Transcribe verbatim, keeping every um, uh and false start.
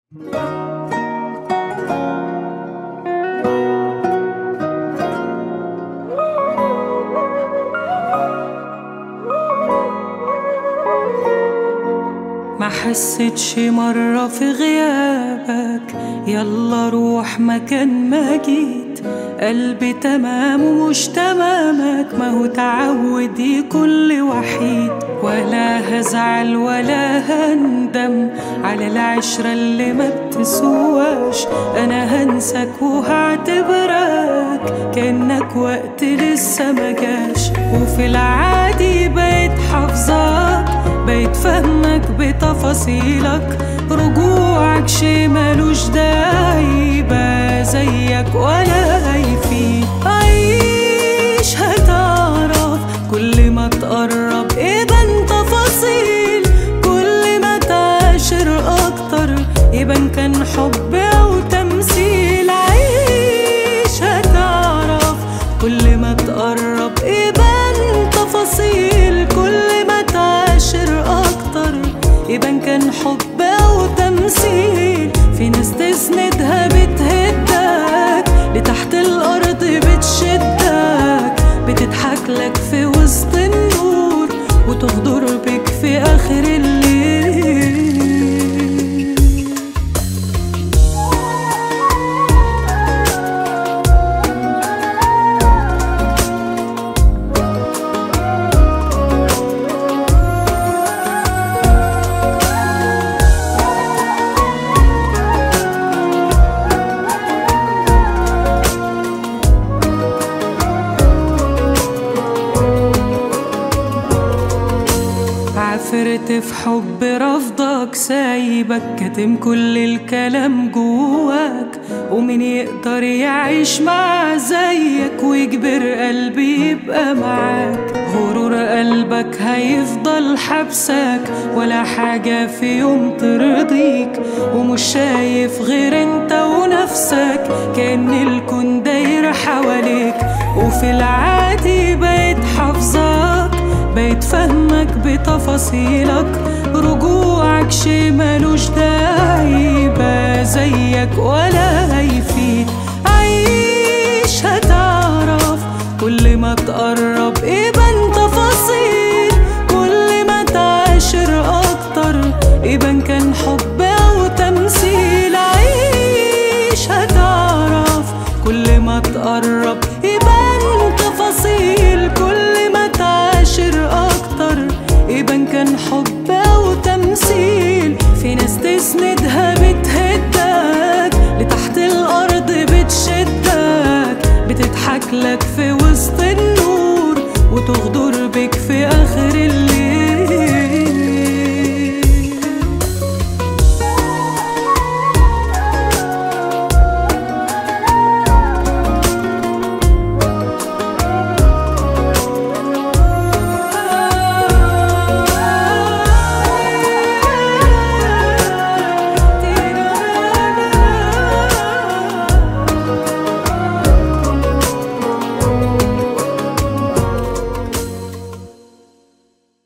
ما حسيتش مرة في غيابك، يلا روح مكان ما جيت. قلبي تمام ومش تمامك، ما هو تعود يكون لي وحيد. ولا هزعل ولا هندم على العشرة اللي ما بتسواش. انا هنسك وهعتبرك كأنك وقت لسه ما جاش. وفي العادي بقيت حافظاك، بقيت فهمك بتفاصيلك. رجوعك شي ملوش داعي يبقى زيك ولا هيفيد. عيش هتعرف كل ما تقرب يبان تفاصيل. كل ما تعاشر اكتر يبان كان حب او تمثيل. عيش هتعرف كل ما تقرب يبان تفاصيل. كل ما تعاشر اكتر يبان كان حب او تمثيل. في ناس تسندها بتهدك، لتحت الارض بتشدك. بتضحك لك في وسط النور وتغدر بك في اخر الليل. عفرت في حب رفضك، سايبك كاتم كل الكلام جواك. ومين يقدر يعيش مع زيك ويجبر قلبي يبقى معاك؟ غرور قلبك هيفضل حبسك، ولا حاجة في يوم ترضيك. ومش شايف غير انت ونفسك، كأن الكون داير حواليك. وفي العادي بقيت حافظاك، بقيت فهمك بتفاصيلك. رجوعك شي ملوش داعي يبقى زيك ولا هيفيد. عيش هتعرف كل ما تقرب يبان تفاصيل. كل ما تعاشر اكتر يبان كان حب او تمثيل. عيش هتعرف كل ما تقرب يبان تفاصيل. كل ما تعاشر اكتر يبان كان حب او تمثيل. في ناس تسندها بتهدك، لتحت الارض بتشدك. بتضحك لك في وسط النور وتغدر بك في اخر